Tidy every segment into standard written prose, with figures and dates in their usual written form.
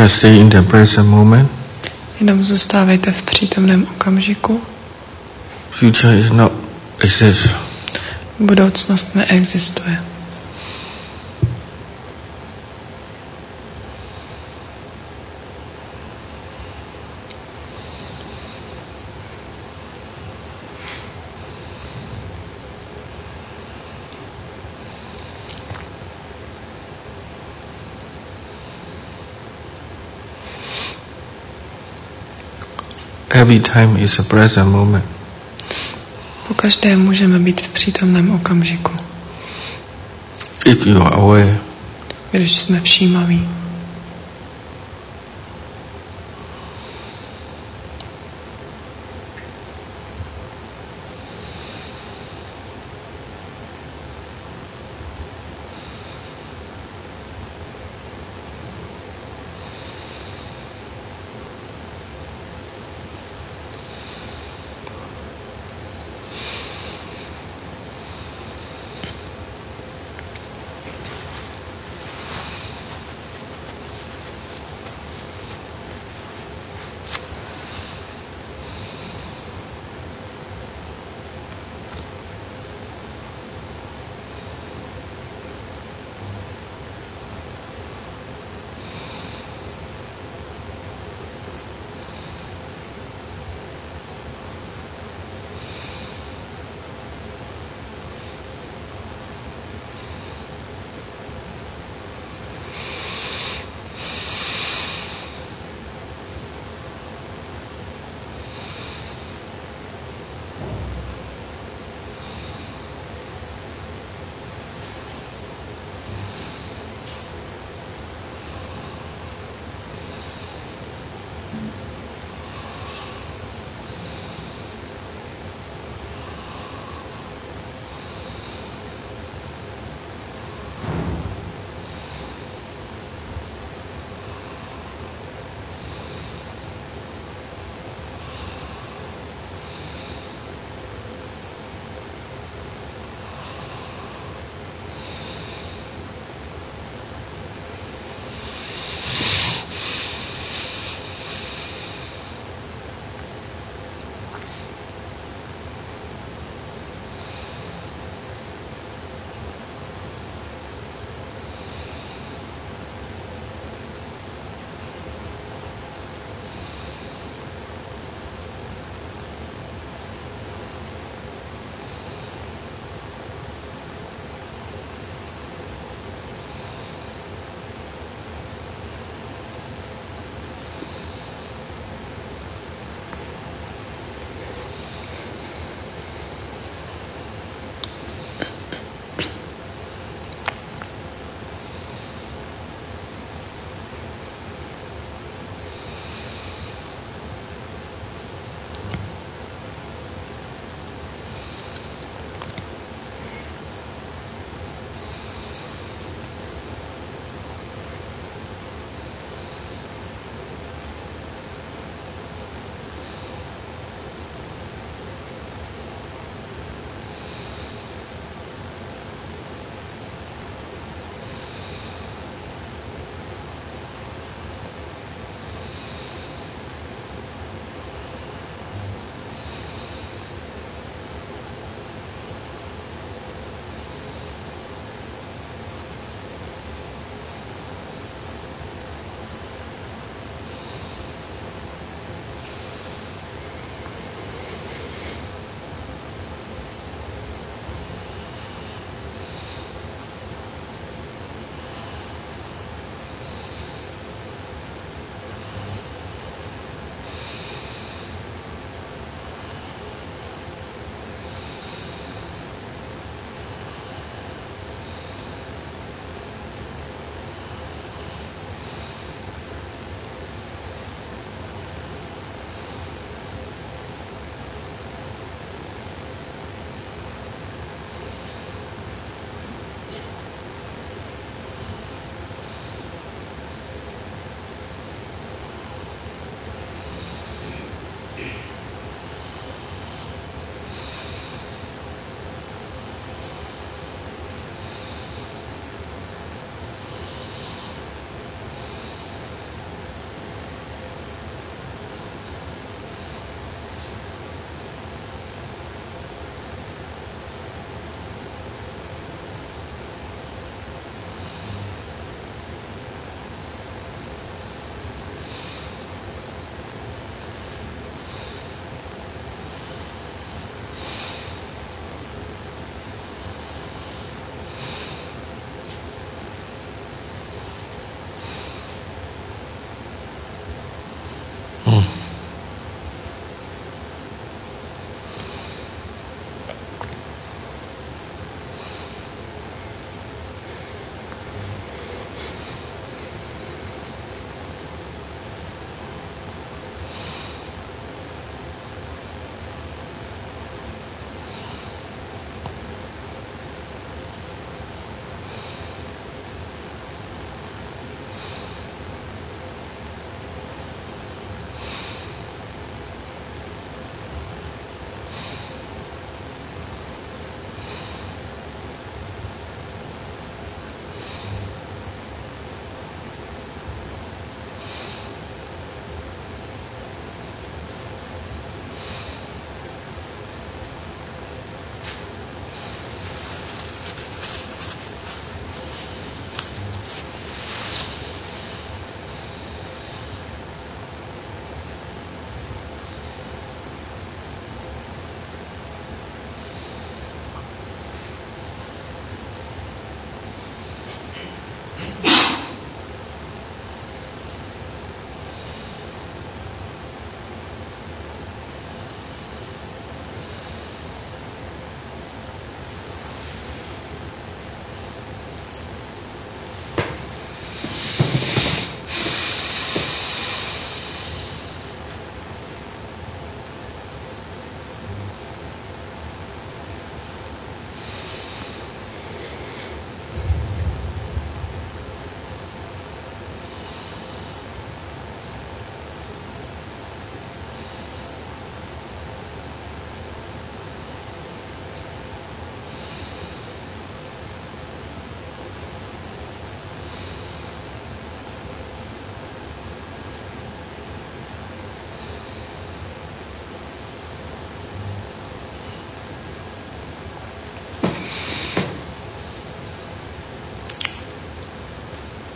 Just stay in the present moment. Jenom zůstávejte v přítomném okamžiku. Future is not exist. Budoucnost neexistuje. Every time is a present moment. Pokaždé můžeme být v přítomném okamžiku. If you are aware. Když jsme všímaví.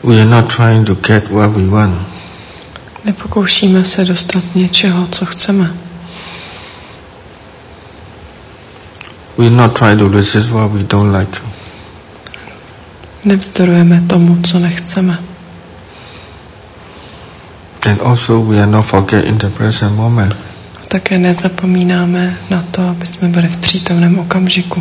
We are not trying to get what we want. Nepokoušíme se dostat něčeho, co chceme. We are not trying to resist what we don't like. Nevzdorujeme tomu, co nechceme. And also we are not forgetting the present moment. Také nezapomínáme na to, aby jsme byli v přítomném okamžiku.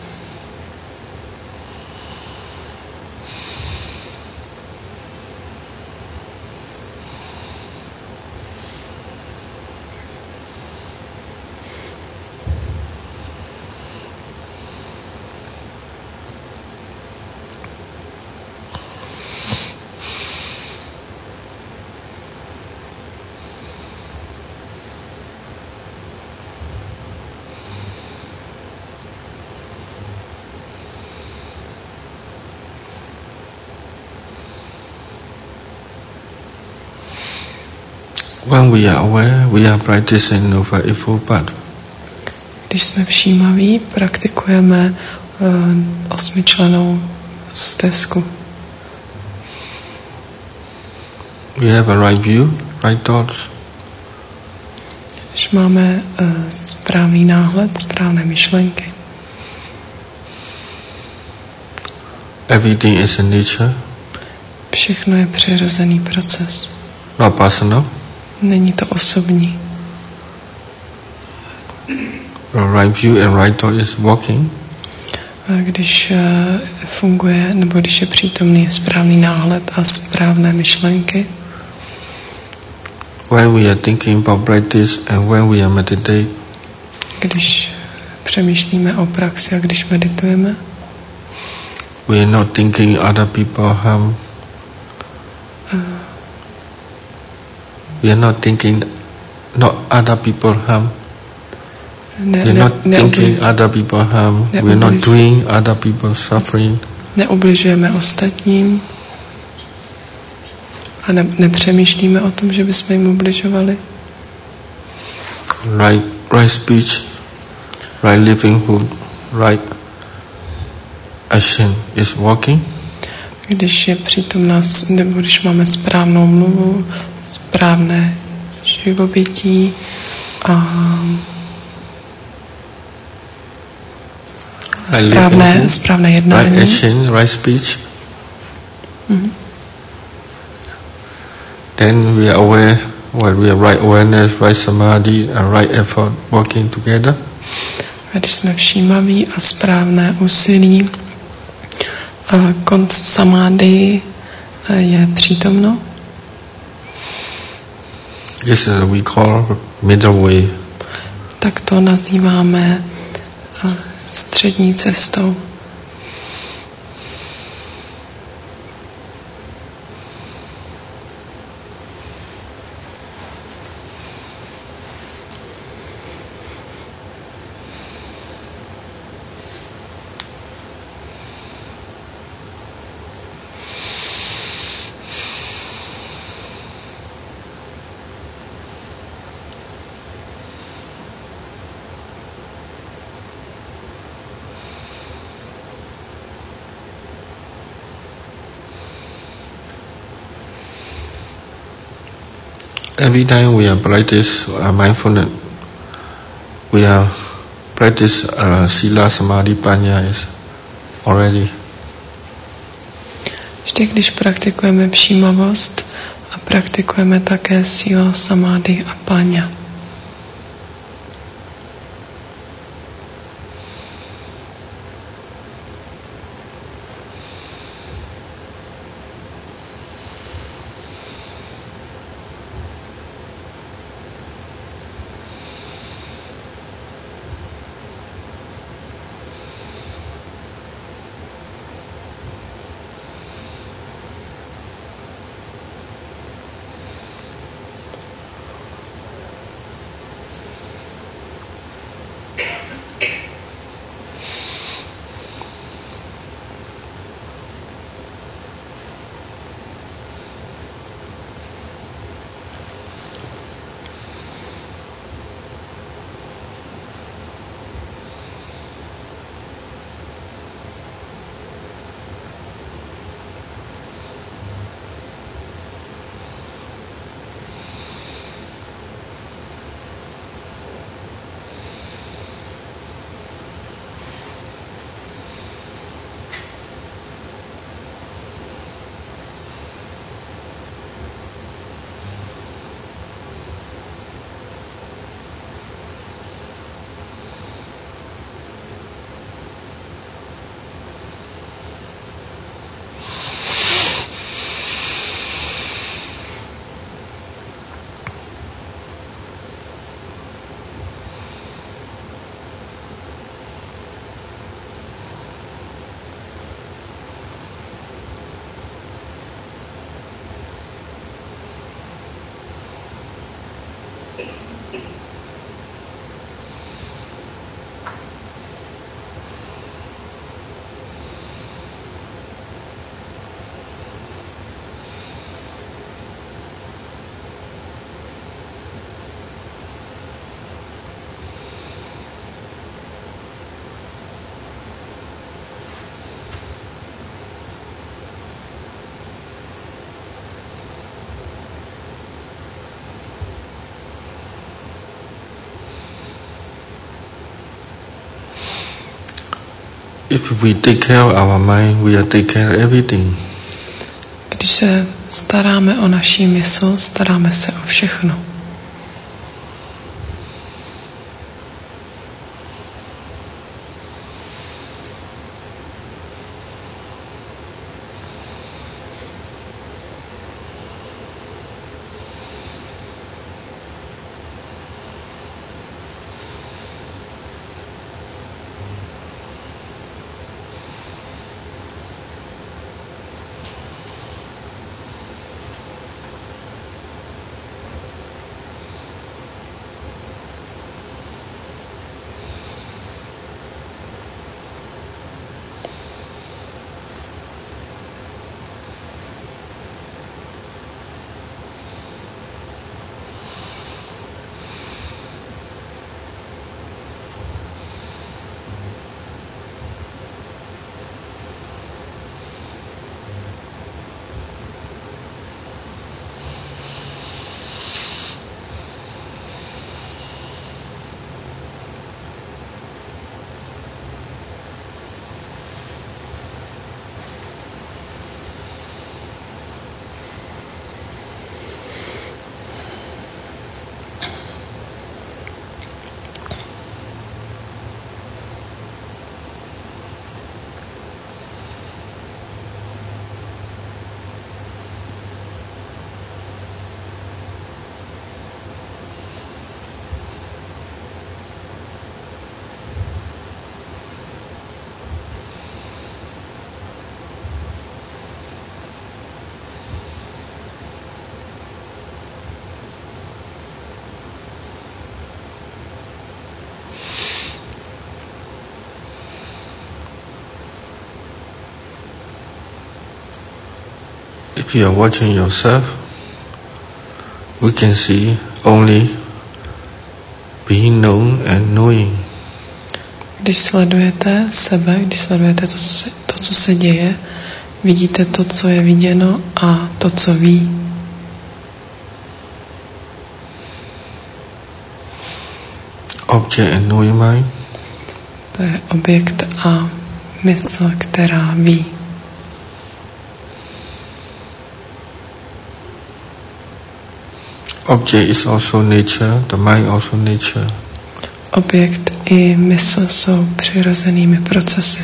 When we are aware, we are practicing Noble Eightfold Path. Když jsme všímaví, praktikujeme 8člennou stezku. We have a right view, right thoughts. Když máme správný náhled, správné myšlenky. Everything is in nature. Všechno je přirozený proces. Not personal. Není to osobní. Right view and right thought is walking. A když funguje, nebo když je přítomný správný náhled a správné myšlenky, when we are thinking about practice and when we are meditate, když přemýšlíme o praxi a když meditujeme, we are not thinking other people harm. We are not thinking not other people harm. We are not thinking other people harm. We are not doing other people suffering. Neubližujeme ostatním a nepřemýšlíme o tom, že bychom jim ubližovali. Right speech, right livelihood, right action is working. Když je přítomná, nebo když máme správnou mluvu, správné živobytí a správné jednání. Right action, right speech. Then we are aware when we are right awareness, right samadhi and right effort working together. A když jsme všímaví a správné úsilí, konc samády je přítomno. This is what we call middle way. Tak to nazýváme střední cestou. Every time we are practice mindfulness, we are practice sila, samadhi, panya is already. Vždy, když praktikujeme všímavost a praktikujeme také síla, samády a panya. If we take care of our mind, we are take care of everything. Když se staráme o naši mysl, staráme se o všechno. If you are watching yourself, we can see only being known and knowing. Když sledujete sebe, když sledujete to, co se děje, vidíte to, co je viděno a to, co ví. Object and knowing mind. To je objekt a mysl, která ví. Object is also nature, the mind also nature. Objekt i mysl jsou přirozenými procesy.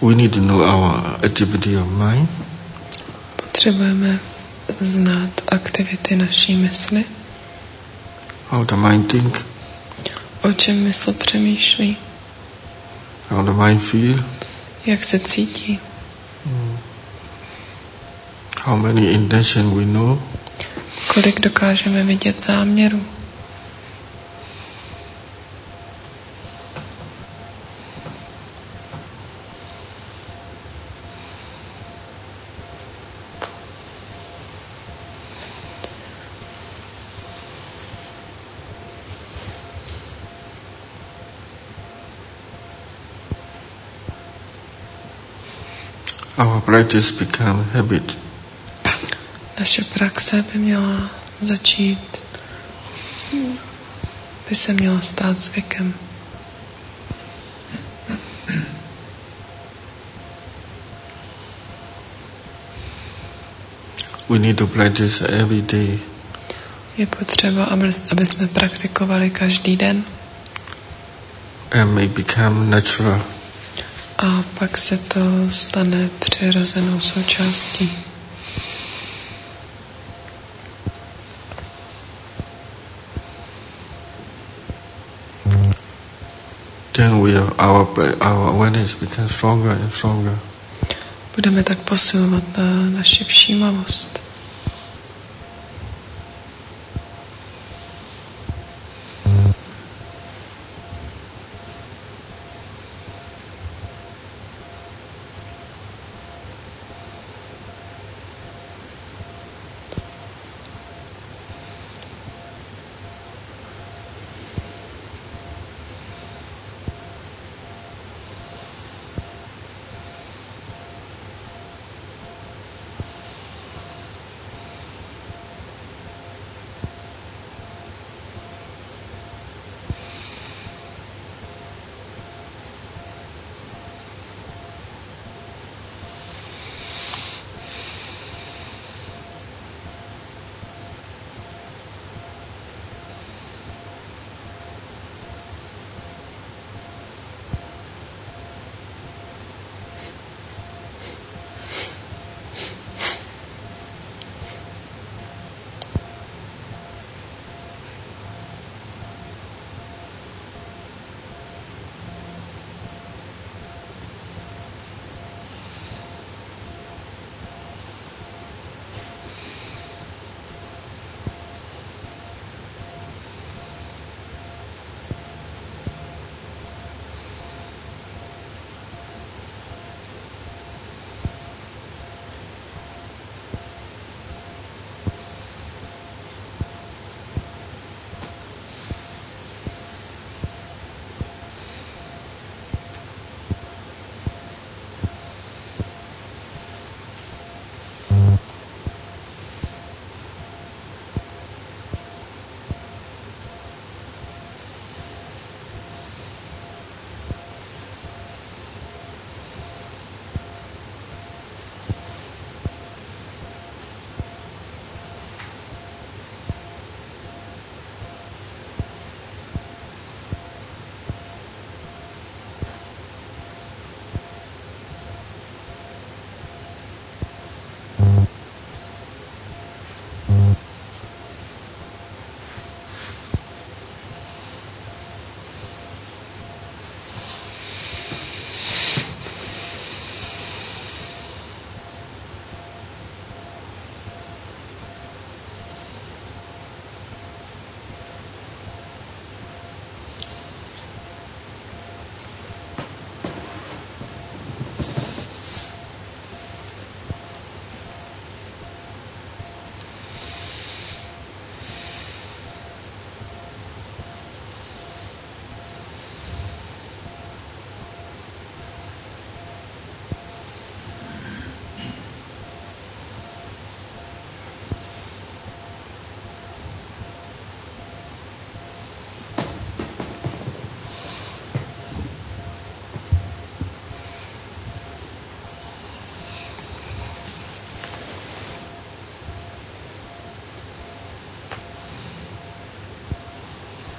We need to know our activity of mind. Potřebujeme znát aktivity naší mysli. How the mind think. O čem mysl přemýšlí. How the mind feel. Jak se cítí. How many intention we know. Kolik dokážeme vidět záměru. Our practice become habit. Naše praxe by měla začít, by se měla stát zvykem. We need to practice every day. Je potřeba, aby jsme praktikovali každý den. And may become natural. A pak se to stane přirozenou součástí. Then our awareness becomes stronger and stronger. Budeme tak posilovat naši všímavost.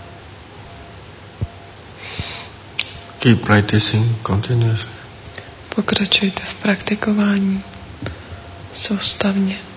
Keep practicing continuously. Pokračujte v praktikování soustavně.